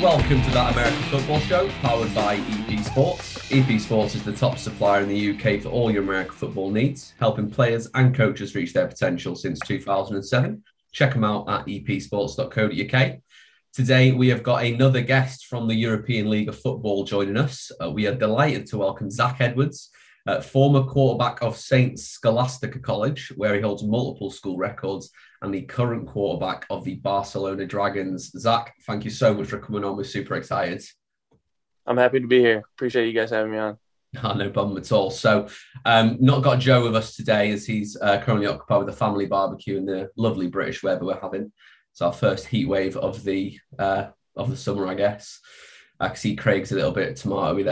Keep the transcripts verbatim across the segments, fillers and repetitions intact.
welcome to That American Football Show, powered by E P Sports. E P Sports is the top supplier in the U K for all your American football needs, helping players and coaches reach their potential since two thousand seven. Check them out at e p sports dot co dot u k. Today, we have got another guest from the European League of Football joining us. Uh, we are delighted to welcome Zach Edwards, uh, former quarterback of Saint Scholastica College, where he holds multiple school records, and the current quarterback of the Barcelona Dragons. Zach, thank you so much for coming on. We're super excited. I'm happy to be here. Appreciate you guys having me on. Oh, no problem at all. So, um, not got Joe with us today as he's uh, currently occupied with a family barbecue in the lovely British weather we're having. It's our first heat wave of the uh, of the summer, I guess. I can see Craig's a little bit tomato-y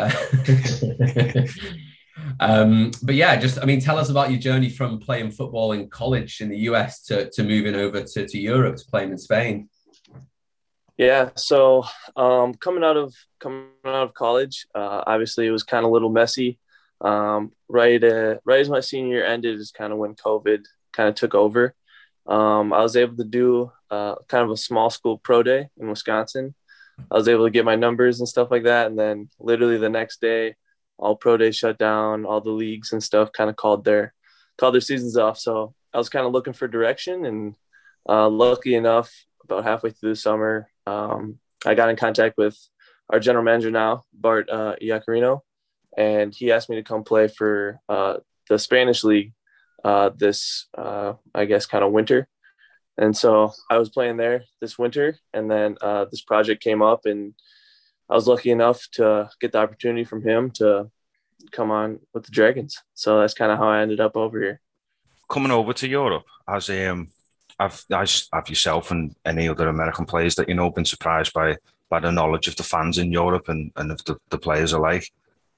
there. Um, but yeah, just, I mean, tell us about your journey from playing football in college in the U S to, to moving over to, to Europe to playing in Spain. Yeah. So, um, coming out of, coming out of college, uh, obviously it was kind of a little messy. Um, right, uh, right as my senior year ended is kind of when COVID kind of took over. Um, I was able to do, uh, kind of a small school pro day in Wisconsin. I was able to get my numbers and stuff like that. And then literally the next day, all pro days shut down, all the leagues and stuff kind of called their called their seasons off. So I was kind of looking for direction, and uh, lucky enough, about halfway through the summer, um, I got in contact with our general manager now, Bart uh, Iacarino, and he asked me to come play for uh, the Spanish league uh, this, uh, I guess, kind of winter. And so I was playing there this winter, and then uh, this project came up, and I was lucky enough to get the opportunity from him to come on with the Dragons. So that's kind of how I ended up over here. Coming over to Europe, has um, have, has, have yourself and any other American players that you know been surprised by by the knowledge of the fans in Europe and, and of the, the players alike?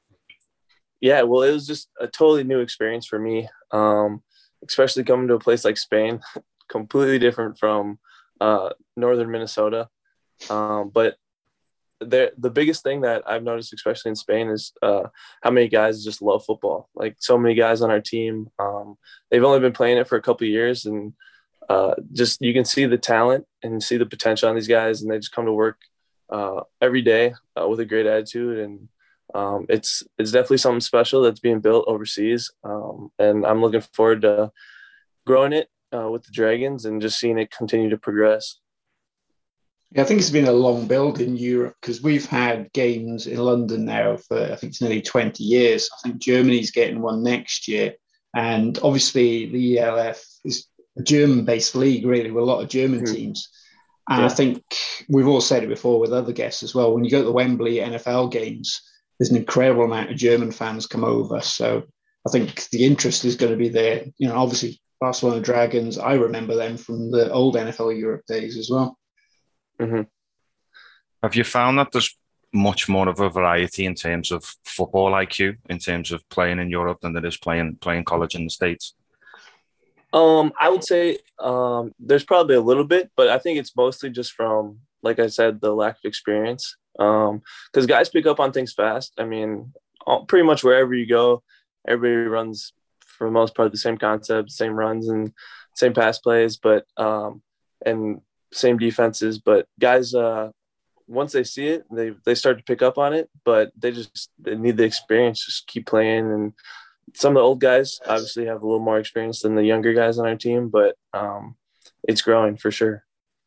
Yeah, well, it was just a totally new experience for me, um, especially coming to a place like Spain, completely different from uh, northern Minnesota. Um, but The the biggest thing that I've noticed, especially in Spain, is uh, how many guys just love football. Like, so many guys on our team, um, they've only been playing it for a couple of years, and uh, just you can see the talent and see the potential on these guys, and they just come to work uh, every day uh, with a great attitude, and um, it's it's definitely something special that's being built overseas, um, and I'm looking forward to growing it uh, with the Dragons and just seeing it continue to progress. Yeah, I think it's been a long build in Europe because we've had games in London now for, I think it's nearly twenty years. I think Germany's getting one next year. And obviously the E L F is a German-based league, really, with a lot of German mm-hmm. teams. And yeah. I think we've all said it before with other guests as well. When you go to the Wembley N F L games, there's an incredible amount of German fans come over. So I think the interest is going to be there. You know, obviously Barcelona Dragons, I remember them from the old N F L Europe days as well. Mm-hmm. Have you found that there's much more of a variety in terms of football I Q, in terms of playing in Europe than there is playing playing college in the States? Um, I would say um, there's probably a little bit, but I think it's mostly just from, like I said, the lack of experience. Um, because guys pick up on things fast. I mean, all, pretty much wherever you go, everybody runs for the most part the same concept, same runs and same pass plays, but um, and same defenses, but guys, uh, once they see it, they, they start to pick up on it, but they just they need the experience, just keep playing. And some of the old guys obviously have a little more experience than the younger guys on our team, but um, it's growing for sure.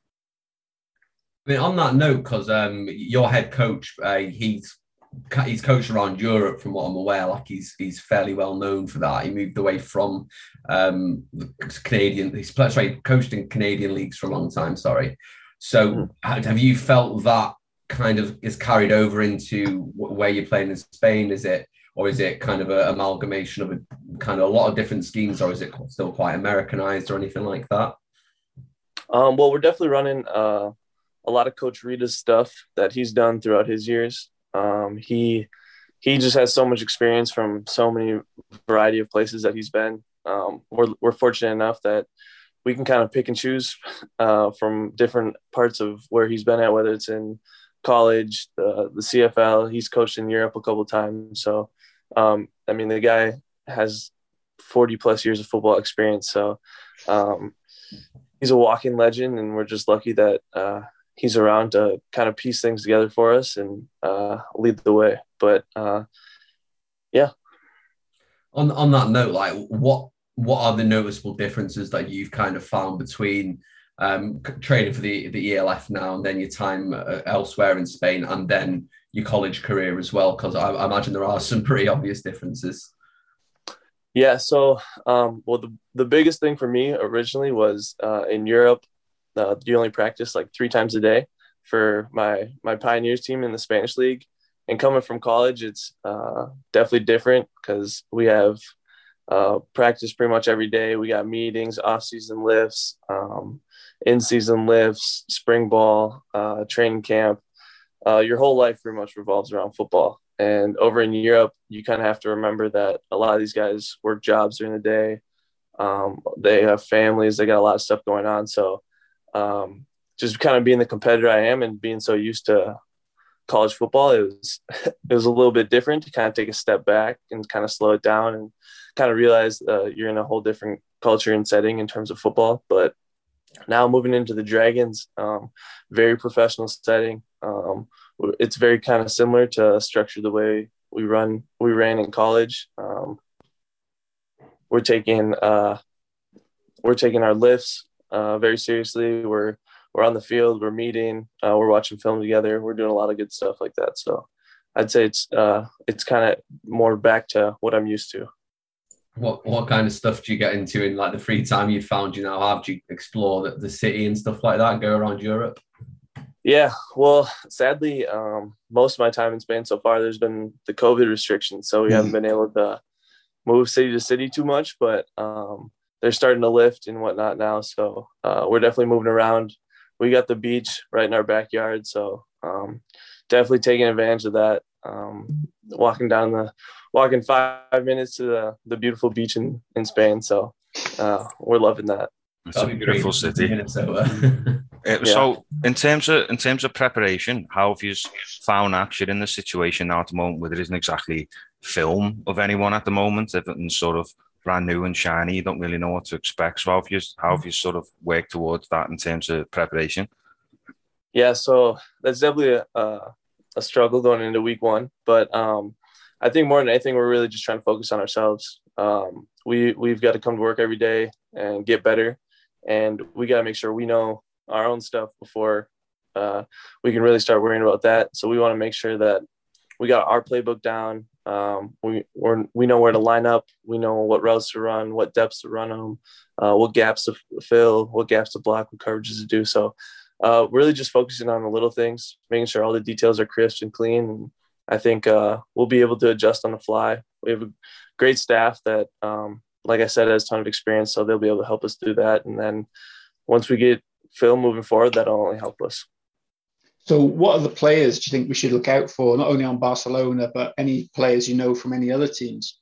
I mean, on that note, because um, your head coach, uh, he's he's coached around Europe, from what I'm aware. Like he's he's fairly well known for that. He moved away from um, the Canadian. He's sorry, coached in Canadian leagues for a long time. Sorry. So mm. have you felt that kind of is carried over into where you're playing in Spain? Is it, or is it kind of an amalgamation of a kind of a lot of different schemes, or is it still quite Americanized or anything like that? Um, well, we're definitely running uh, a lot of Coach Rita's stuff that he's done throughout his years. Um, he he just has so much experience from so many variety of places that he's been. Um, we're we're fortunate enough that we can kind of pick and choose uh, from different parts of where he's been at, whether it's in college, the the C F L. He's coached in Europe a couple of times. So, um, I mean, the guy has forty plus years of football experience. So um, he's a walking legend, and we're just lucky that uh, he's around to kind of piece things together for us and uh, lead the way. But uh, yeah. On on that note, like what what are the noticeable differences that you've kind of found between um, training for the the E L F now and then your time uh, elsewhere in Spain and then your college career as well? Because I, I imagine there are some pretty obvious differences. Yeah. So, um, well, the, the biggest thing for me originally was uh, in Europe, uh, you only practice like three times a day for my, my Pioneers team in the Spanish league. And coming from college, it's uh, definitely different because we have uh, practice pretty much every day. We got meetings, off-season lifts, um, in-season lifts, spring ball, uh, training camp. Uh, your whole life pretty much revolves around football. And over in Europe, you kind of have to remember that a lot of these guys work jobs during the day. Um, they have families. They got a lot of stuff going on. So um, just kind of being the competitor I am and being so used to college football, it was it was a little bit different to kind of take a step back and kind of slow it down and kind of realize uh, you're in a whole different culture and setting in terms of football. But now moving into the Dragons, um, very professional setting. Um, it's very kind of similar to structure the way we run we ran in college. Um, we're taking uh, we're taking our lifts uh, very seriously. We're we're on the field. We're meeting. Uh, we're watching film together. We're doing a lot of good stuff like that. So I'd say it's uh, it's kind of more back to what I'm used to. What what kind of stuff do you get into in like the free time you found you now have? Do you explore the, the city and stuff like that? Go around Europe? Yeah, well, sadly, um, most of my time in Spain so far, there's been the COVID restrictions, so we mm. haven't been able to move city to city too much. But um, they're starting to lift and whatnot now, so uh, we're definitely moving around. We got the beach right in our backyard, so um, definitely taking advantage of that. Um, walking down the, walking five minutes to the, the beautiful beach in, in Spain, so uh, we're loving that. It's a beautiful city. Minnesota. Uh, yeah. So, in terms of in terms of preparation, how have you found that you're in the situation now at the moment where there isn't exactly film of anyone at the moment? Everything's sort of brand new and shiny. You don't really know what to expect. So, how have you how have you sort of worked towards that in terms of preparation? Yeah, so that's definitely a, a, a struggle going into week one. But um, I think more than anything, we're really just trying to focus on ourselves. Um, we we've got to come to work every day and get better, and we got to make sure we know our own stuff before uh, we can really start worrying about that. So we want to make sure that we got our playbook down. Um, we we're, we know where to line up. We know what routes to run, what depths to run them, uh, what gaps to fill, what gaps to block, what coverages to do. So uh, really just focusing on the little things, making sure all the details are crisp and clean. And I think uh, we'll be able to adjust on the fly. We have a great staff that, um, like I said, has a ton of experience, so they'll be able to help us do that. And then once we get film moving forward, that'll only help us. So what are the players do you think we should look out for, not only on Barcelona, but any players you know from any other teams?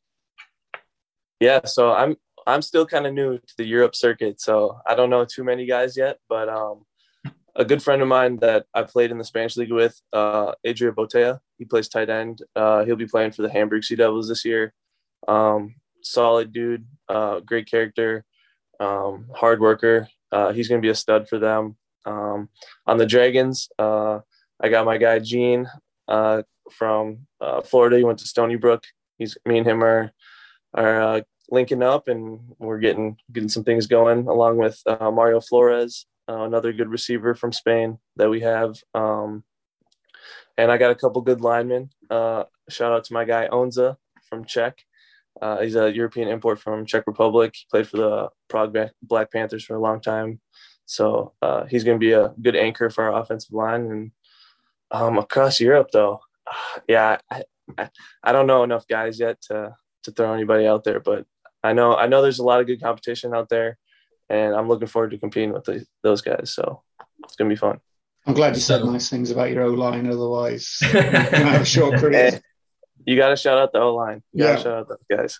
Yeah, so I'm I'm still kind of new to the Europe circuit, so I don't know too many guys yet, but um, a good friend of mine that I played in the Spanish league with, uh, Adria Botea, he plays tight end. Uh, he'll be playing for the Hamburg Sea Devils this year. Um, solid dude, uh, great character, um, hard worker. Uh, he's going to be a stud for them. Um, on the Dragons, uh, I got my guy Gene uh, from uh, Florida. He went to Stony Brook. He's me and him are are uh, linking up, and we're getting getting some things going. Along with uh, Mario Flores, uh, another good receiver from Spain that we have. Um, and I got a couple good linemen. Uh, shout out to my guy Onza from Czech. Uh, he's a European import from Czech Republic. He played for the Prague Black Panthers for a long time. So uh, he's going to be a good anchor for our offensive line. And um, across Europe, though, uh, yeah, I, I, I don't know enough guys yet to to throw anybody out there. But I know I know there's a lot of good competition out there, and I'm looking forward to competing with the, those guys. So it's going to be fun. I'm glad you so, said nice things about your O-line. Otherwise, you're going to have a short career. You got to shout out the O-line. You yeah. got to shout out those guys.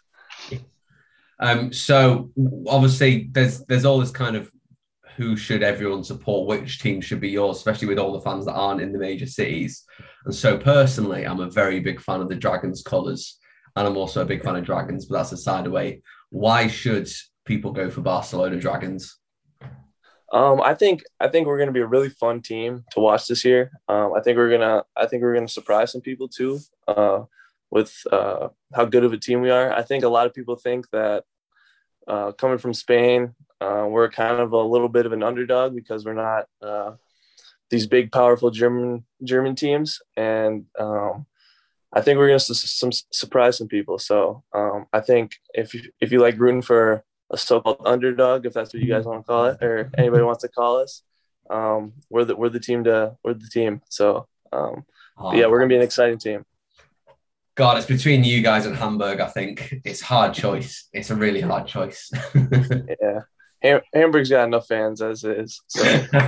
Um, so obviously there's there's all this kind of who should everyone support, which team should be yours, especially with all the fans that aren't in the major cities. And so personally, I'm a very big fan of the Dragons colours, and I'm also a big fan of Dragons, but that's a side away. Why should people go for Barcelona Dragons? Um, I think I think we're going to be a really fun team to watch this year. Um, I think we're gonna I think we're gonna surprise some people too, uh, with uh, how good of a team we are. I think a lot of people think that uh, coming from Spain, uh, we're kind of a little bit of an underdog because we're not uh, these big, powerful German German teams, and um, I think we're gonna su- some surprise some people. So um, I think if you, if you like rooting for a so-called underdog, if that's what you guys want to call it, or anybody wants to call us, um, we're the we're the team to we're the team. So um, Oh, yeah, we're gonna be an exciting team. God, it's between you guys and Hamburg. I think it's a hard choice. It's a really hard choice. Yeah, Ham- Hamburg's got enough fans as is. So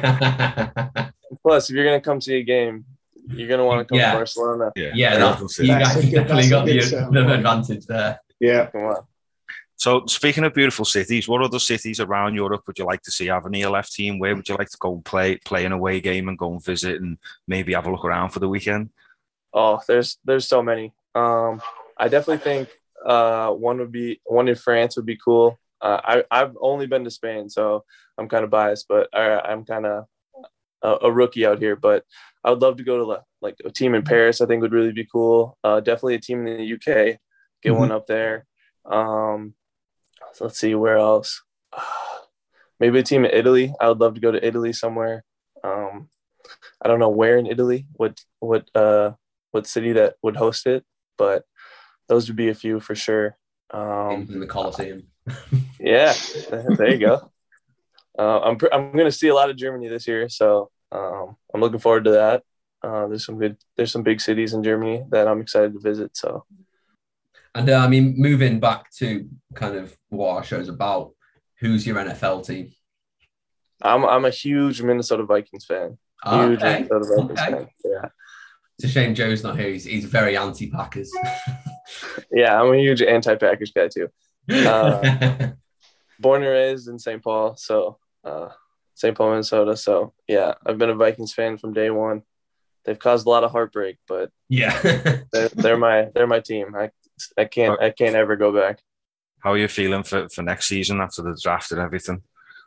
plus, if you're gonna come see a game, you're gonna want to come Yeah. to Barcelona. Yeah, yeah that, you That's guys a good- definitely that's a got good the, sound the point. advantage there. Yeah. Come on. So, speaking of beautiful cities, what other cities around Europe would you like to see have an E L F team? Where would you like to go and play play an away game and go and visit and maybe have a look around for the weekend? Oh, there's there's so many. Um, I definitely think uh, one would be one in France would be cool. Uh, I I've only been to Spain, so I'm kind of biased, but I, I'm kind of a, a rookie out here. But I would love to go to like a team in Paris. I think would really be cool. Uh, definitely a team in the U K. Get Mhm. one up there. Um, so let's see where else. Maybe a team in Italy. I would love to go to Italy somewhere. Um, I don't know where in Italy. What what uh what city that would host it, but those would be a few for sure. Um, In the Colosseum. yeah, there you go. Uh, I'm pr- I'm going to see a lot of Germany this year, so um, I'm looking forward to that. Uh, there's some good there's some big cities in Germany that I'm excited to visit. So And uh, I mean, moving back to kind of what our show's about, who's your N F L team? I'm I'm a huge Minnesota Vikings fan. Huge Okay. Minnesota Vikings Okay. fan. Yeah, It's a shame Joe's not here. He's, he's very anti-Packers. yeah. I'm a huge anti-Packers guy too. Uh, Born and raised in Saint Paul, so uh, Saint Paul, Minnesota. So yeah, I've been a Vikings fan from day one. They've caused a lot of heartbreak, but yeah. they're, they're my they're my team. I I can't I can't ever go back. How are you feeling for, for next season after the draft and everything?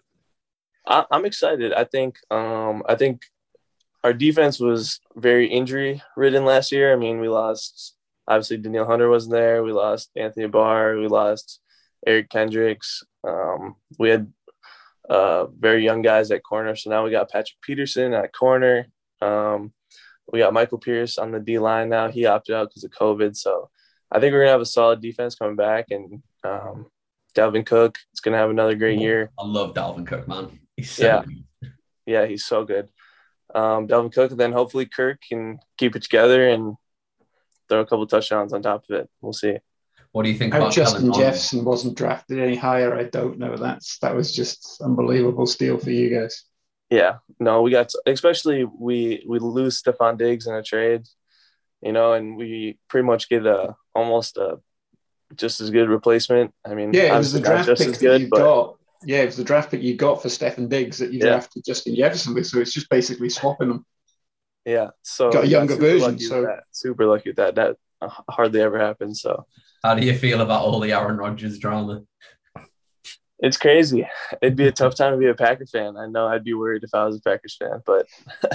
I, I'm excited. I think um I think our defense was very injury ridden last year. I mean, we lost obviously Danielle Hunter wasn't there. We lost Anthony Barr. We lost Eric Kendricks. Um, we had uh, very young guys at corner. So now we got Patrick Peterson at corner. Um, we got Michael Pierce on the D line now. He opted out because of COVID. So I think we're gonna have a solid defense coming back, and um, Dalvin Cook is gonna have another great year. I love Dalvin Cook, man. He's so Yeah. good. Yeah, he's so good. Um, Dalvin Cook, and then hopefully Kirk can keep it together and throw a couple touchdowns on top of it. We'll see. What do you think How about Justin Kellen Mond? Jefferson wasn't drafted any higher, I don't know. That's that was just unbelievable steal for you guys. Yeah, no, we got especially we we lose Stephon Diggs in a trade, you know, and we pretty much get a almost a just as good replacement. I mean, Yeah, it was the obviously not draft just pick as that good, you but got. Yeah, it was the draft pick you got for Stephen Diggs that you Yeah. drafted Justin Jefferson with. So it's just basically swapping them. yeah, so Got a we younger super version, lucky with so- that. Super lucky with that. That uh, hardly ever happens. So How do you feel about all the Aaron Rodgers drama? it's crazy. It'd be a tough time to be a Packer fan. I know I'd be worried if I was a Packers fan, but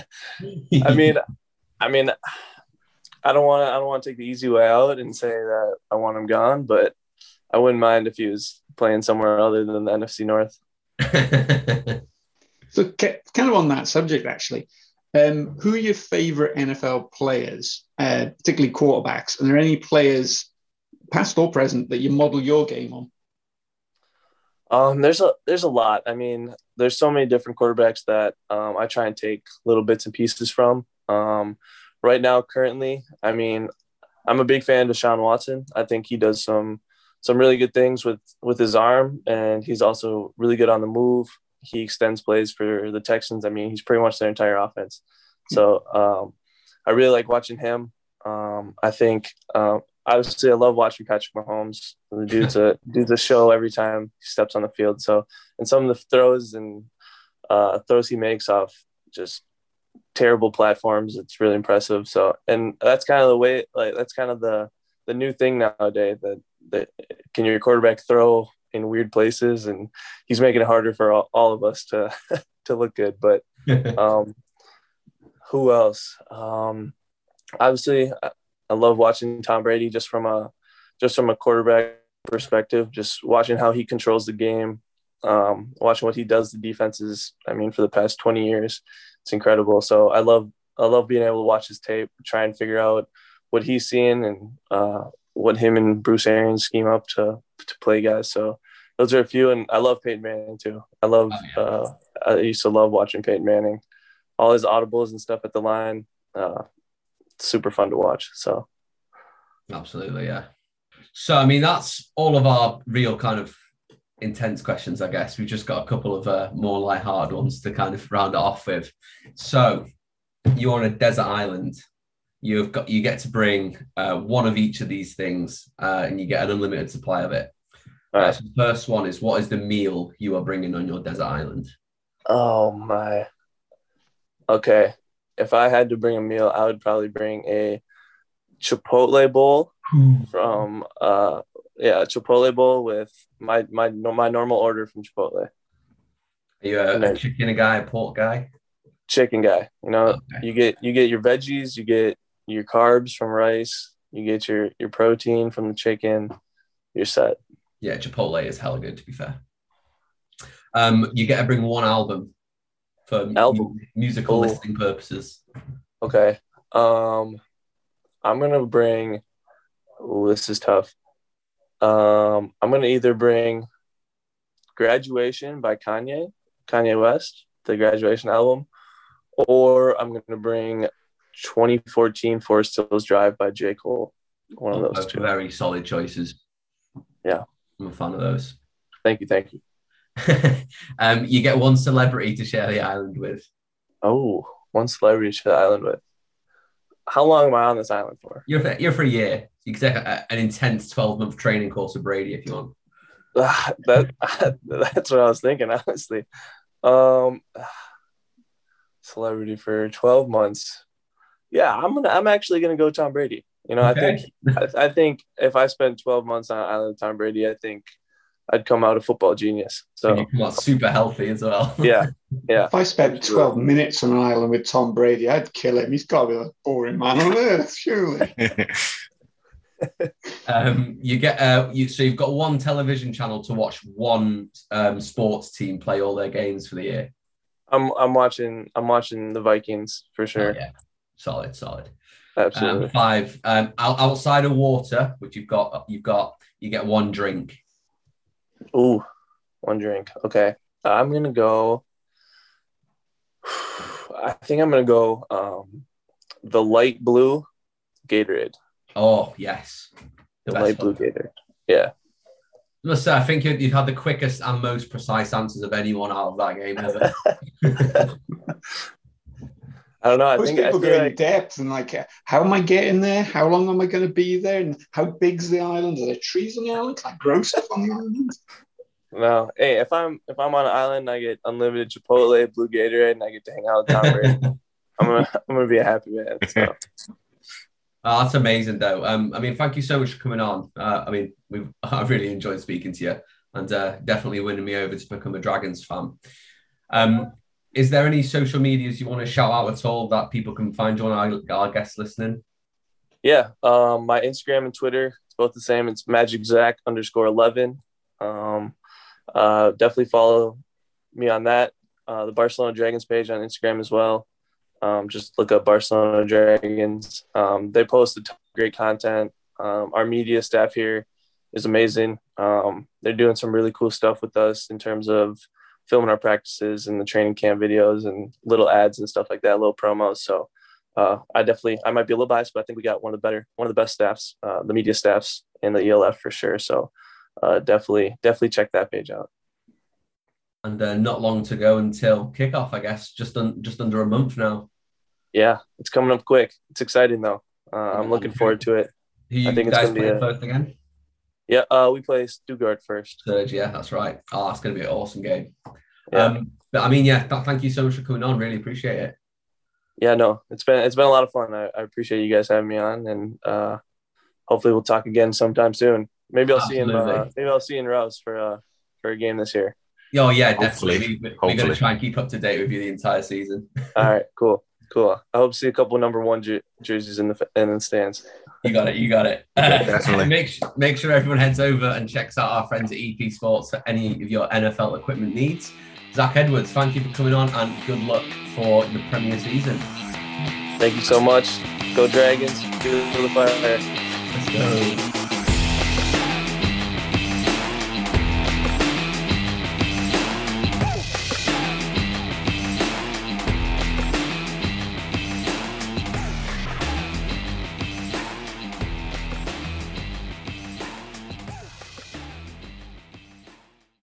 I mean, I mean, I don't want to. I don't want to take the easy way out and say that I want him gone, but I wouldn't mind if he was playing somewhere other than the N F C North. So ca- kind of on that subject, actually, um, who are your favorite N F L players, uh, particularly quarterbacks? And are there any players, past or present, that you model your game on? Um, there's a there's a lot. I mean, there's so many different quarterbacks that um, I try and take little bits and pieces from. Um, right now, currently, I mean, I'm a big fan of Deshaun Watson. I think he does some some really good things with with his arm, and he's also really good on the move. He extends plays for the Texans. I mean, he's pretty much their entire offense. So um, I really like watching him. Um, I think uh, obviously I love watching Patrick Mahomes. The dude's a dude's a show every time he steps on the field. So and some of the throws and uh, throws he makes off just terrible platforms, it's really impressive. So and that's kind of the way. Like that's kind of the the new thing nowadays. That that can your quarterback throw in weird places, and he's making it harder for all, all of us to to look good. But um, who else? Um, obviously, I, I love watching Tom Brady just from a just from a quarterback perspective. Just watching how he controls the game, um, watching what he does to defenses. I mean, for the past twenty years, it's incredible. So I love I love being able to watch his tape, try and figure out what he's seeing and uh, what him and Bruce Arians scheme up to to play guys. So those are a few, and I love Peyton Manning too. I love. Oh, yeah. uh, I used to love watching Peyton Manning, all his audibles and stuff at the line. Uh, super fun to watch. So, absolutely, yeah. So, I mean, that's all of our real kind of intense questions, I guess. We've just got a couple of uh, more light-hearted ones to kind of round it off with. So, you're on a desert island. You've got you get to bring uh, one of each of these things, uh, and you get an unlimited supply of it. All right. Uh, so the first one is, what is the meal you are bringing on your desert island? Oh my. Okay, if I had to bring a meal, I would probably bring a Chipotle bowl from uh yeah Chipotle bowl with my my my normal order from Chipotle. Are you a, a chicken guy, a pork guy? Chicken guy. You know, okay. you get you get your veggies, you get your carbs from rice, you get your your protein from the chicken. You're set. Yeah, Chipotle is hella good, to be fair. Um, you get to bring one album for album. mu- musical oh. listening purposes. Okay. Um, I'm gonna bring. Oh, this is tough. Um, I'm gonna either bring "Graduation" by Kanye, Kanye West, the Graduation album, or I'm gonna bring twenty fourteen Forest Hills Drive by J. Cole. One of those two. Very solid choices. Yeah, I'm a fan of those. Thank you, thank you. um, you get one celebrity to share the island with. Oh, one celebrity to share the island with. How long am I on this island for? You're for, you're for a year. You can take a, an intense twelve-month training course with Brady if you want. Uh, that that's what I was thinking, honestly. Um, celebrity for twelve months. Yeah, I'm gonna. I'm actually gonna go Tom Brady. You know, okay. I think. I, I think if I spend twelve months on island Tom Brady, I think I'd come out a football genius. So and you come out super healthy as well. yeah, yeah. If I spent twelve minutes on an island with Tom Brady, I'd kill him. He's got to be the boring man on earth, surely. um, you get uh, you so you've got one television channel to watch one um, sports team play all their games for the year. I'm I'm watching I'm watching the Vikings for sure. Oh, yeah, solid, solid. Absolutely. Um, five um, outside of water, which you've got you've got you get one drink. Ooh, one drink. Okay. Uh, I'm going to go. I think I'm going to go um, the light blue Gatorade. Oh, yes. The, the light blue Gatorade. Yeah. Let's say, I think you, you've had the quickest and most precise answers of anyone out of that game ever. I don't know. I Most think people I go in like... depth and like, how am I getting there? How long am I going to be there? And how big's the island? Are there trees on the island? Can I grow stuff on the island? No. Hey, if I'm if I'm on an island, I get unlimited Chipotle, blue Gatorade, and I get to hang out with Tom Brady. I'm gonna I'm gonna be a happy man. So. Oh, that's amazing, though. Um, I mean, thank you so much for coming on. Uh, I mean, we've I really enjoyed speaking to you, and uh, definitely winning me over to become a Dragons fan. Um. Is there any social medias you want to shout out at all that people can find you on, our, our guests listening? Yeah, um, my Instagram and Twitter, it's both the same. It's magiczack underscore eleven. Um, uh, definitely follow me on that. Uh, the Barcelona Dragons page on Instagram as well. Um, just look up Barcelona Dragons. Um, they post a ton of great content. Um, our media staff here is amazing. Um, they're doing some really cool stuff with us in terms of filming our practices and the training camp videos and little ads and stuff like that, little promos. So uh, I definitely, I might be a little biased, but I think we got one of the better, one of the best staffs, uh, the media staffs in the E L F for sure. So uh, definitely, definitely check that page out. And uh, not long to go until kickoff, I guess, just un- just under a month now. Yeah, it's coming up quick. It's exciting though. Uh, I'm looking forward to it. Who you I think guys it's going to be a, first again? Yeah, uh, we play Stuttgart first. Third, yeah, that's right. Oh, that's going to be an awesome game. Yeah. Um, but I mean, yeah, th- thank you so much for coming on. Really appreciate it. Yeah, no, it's been it's been a lot of fun. I, I appreciate you guys having me on, and uh, hopefully we'll talk again sometime soon. Maybe I'll Absolutely. see you in uh, maybe I'll see you in Rouse for uh, for a game this year. Oh yeah, Hopefully. definitely. We, we're Hopefully. going to try and keep up to date with you the entire season. All right, cool, cool. I hope to see a couple number one jer- jerseys in the in the stands. You got it. You got it. Yeah, definitely. Uh, make make sure everyone heads over and checks out our friends at E P Sports for any of your N F L equipment needs. Zach Edwards, thank you for coming on, and good luck for the Premier season. Thank you so much. Go Dragons. Go to the fire. Let's go.